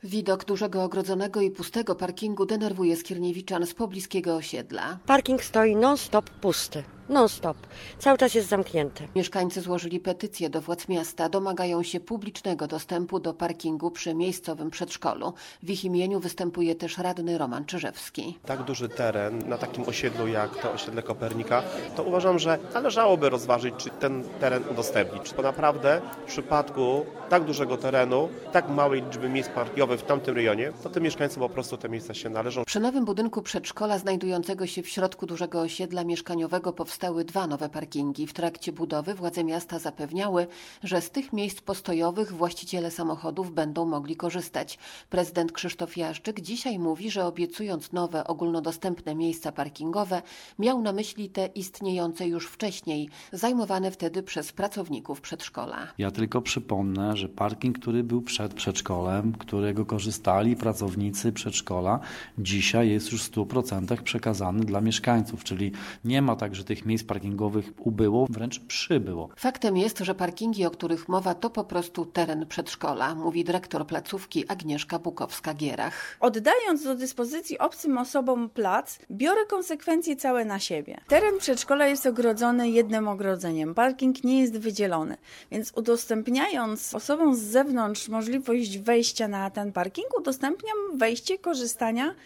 Widok dużego ogrodzonego i pustego parkingu denerwuje Skierniewiczan z pobliskiego osiedla. Parking stoi non-stop pusty. Non-stop. Cały czas jest zamknięty. Mieszkańcy złożyli petycję do władz miasta, domagają się publicznego dostępu do parkingu przy miejscowym przedszkolu. W ich imieniu występuje też radny Roman Czyżewski. Tak duży teren na takim osiedlu jak to osiedle Kopernika, to uważam, że należałoby rozważyć, czy ten teren udostępnić. Bo naprawdę w przypadku tak dużego terenu, tak małej liczby miejsc parkingowych w tamtym rejonie, to tym mieszkańcom po prostu te miejsca się należą. Przy nowym budynku przedszkola znajdującego się w środku dużego osiedla mieszkaniowego powstały 2 nowe parkingi. W trakcie budowy władze miasta zapewniały, że z tych miejsc postojowych właściciele samochodów będą mogli korzystać. Prezydent Krzysztof Jażdżyk dzisiaj mówi, że obiecując nowe ogólnodostępne miejsca parkingowe, miał na myśli te istniejące już wcześniej, zajmowane wtedy przez pracowników przedszkola. Ja tylko przypomnę, że parking, który był przed przedszkolem, którego korzystali pracownicy przedszkola, dzisiaj jest już w 100% przekazany dla mieszkańców, czyli nie ma tak, że tych miejsc parkingowych ubyło, wręcz przybyło. Faktem jest, że parkingi, o których mowa, to po prostu teren przedszkola, mówi dyrektor placówki Agnieszka Bukowska-Gierach. Oddając do dyspozycji obcym osobom plac, biorę konsekwencje całe na siebie. Teren przedszkola jest ogrodzony jednym ogrodzeniem, parking nie jest wydzielony, więc udostępniając osobom z zewnątrz możliwość wejścia na ten parking, udostępniam wejście, korzystania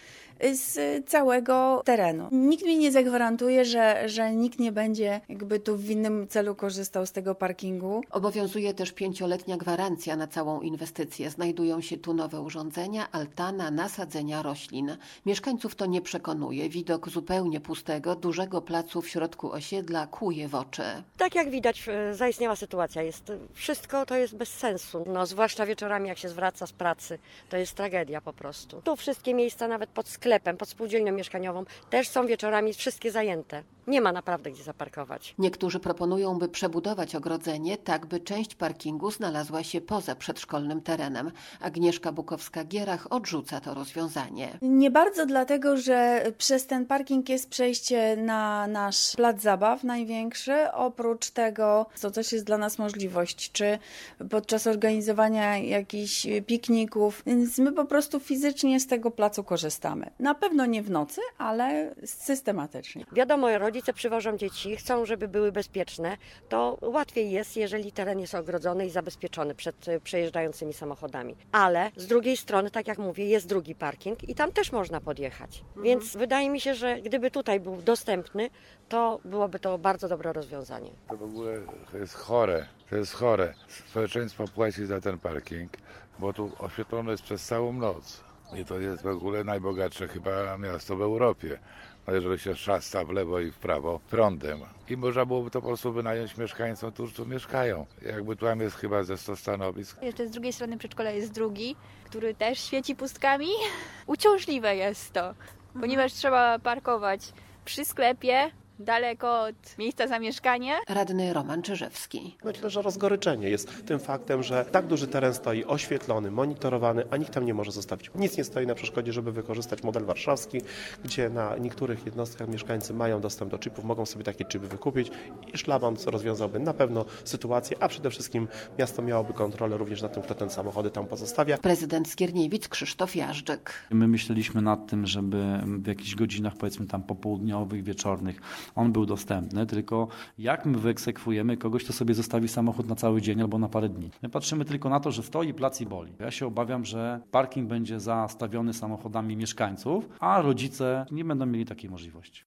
z całego terenu. Nikt mi nie zagwarantuje, że nikt nie będzie jakby tu w innym celu korzystał z tego parkingu. Obowiązuje też 5-letnia gwarancja na całą inwestycję. Znajdują się tu nowe urządzenia, altana, nasadzenia roślin. Mieszkańców to nie przekonuje. Widok zupełnie pustego, dużego placu w środku osiedla kłuje w oczy. Tak jak widać, zaistniała sytuacja. Wszystko to jest bez sensu. Zwłaszcza wieczorami, jak się zwraca z pracy. To jest tragedia po prostu. Tu wszystkie miejsca, nawet pod sklepem, pod spółdzielnią mieszkaniową, też są wieczorami wszystkie zajęte. Nie ma naprawdę gdzie zaparkować. Niektórzy proponują, by przebudować ogrodzenie, tak by część parkingu znalazła się poza przedszkolnym terenem. Agnieszka Bukowska-Gierach odrzuca to rozwiązanie. Nie bardzo, dlatego że przez ten parking jest przejście na nasz plac zabaw największy. Oprócz tego, co też jest dla nas możliwość, czy podczas organizowania jakichś pikników, więc my po prostu fizycznie z tego placu korzystamy. Na pewno nie w nocy, ale systematycznie. Wiadomo, rodzice przywożą dzieci, chcą, żeby były bezpieczne, to łatwiej jest, jeżeli teren jest ogrodzony i zabezpieczony przed przejeżdżającymi samochodami. Ale z drugiej strony, tak jak mówię, jest drugi parking i tam też można podjechać. Więc wydaje mi się, że gdyby tutaj był dostępny, to byłoby to bardzo dobre rozwiązanie. To w ogóle jest chore. To jest chore. Społeczeństwo płaci za ten parking, bo tu oświetlone jest przez całą noc. I to jest w ogóle najbogatsze chyba miasto w Europie. Jeżeli się szasta w lewo i w prawo prądem. I można byłoby to po prostu wynająć mieszkańcom, którzy tu mieszkają. Jakby tam jest chyba ze 100 stanowisk. Jeszcze z drugiej strony przedszkola jest drugi, który też świeci pustkami. Uciążliwe jest to, ponieważ trzeba parkować przy sklepie, daleko od miejsca zamieszkania. Radny Roman Czyżewski. Myślę, że rozgoryczenie jest tym faktem, że tak duży teren stoi oświetlony, monitorowany, a nikt tam nie może zostawić. Nic nie stoi na przeszkodzie, żeby wykorzystać model warszawski, gdzie na niektórych jednostkach mieszkańcy mają dostęp do chipów, mogą sobie takie chipy wykupić i szlaban rozwiązałby na pewno sytuację, a przede wszystkim miasto miałoby kontrolę również nad tym, kto ten samochody tam pozostawia. Prezydent Skierniewic Krzysztof Jażdżyk. My myśleliśmy nad tym, żeby w jakichś godzinach, powiedzmy tam popołudniowych, wieczornych, on był dostępny, tylko jak my wyeksekwujemy kogoś, kto sobie zostawi samochód na cały dzień albo na parę dni. My patrzymy tylko na to, że stoi plac i boli. Ja się obawiam, że parking będzie zastawiony samochodami mieszkańców, a rodzice nie będą mieli takiej możliwości.